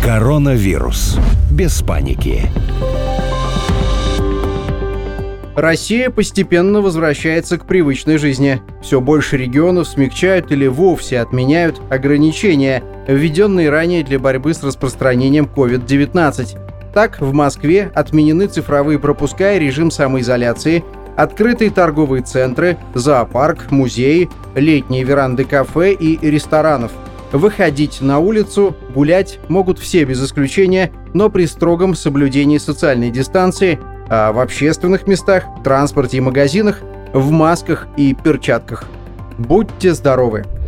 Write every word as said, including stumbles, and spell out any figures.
Коронавирус. Без паники. Россия постепенно возвращается к привычной жизни. Все больше регионов смягчают или вовсе отменяют ограничения, введенные ранее для борьбы с распространением ковид девятнадцать. Так, в Москве отменены цифровые пропуска и режим самоизоляции, открытые торговые центры, зоопарк, музеи, летние веранды кафе и ресторанов. Выходить на улицу, гулять могут все без исключения, но при строгом соблюдении социальной дистанции, а в общественных местах, транспорте и магазинах в масках и перчатках. Будьте здоровы!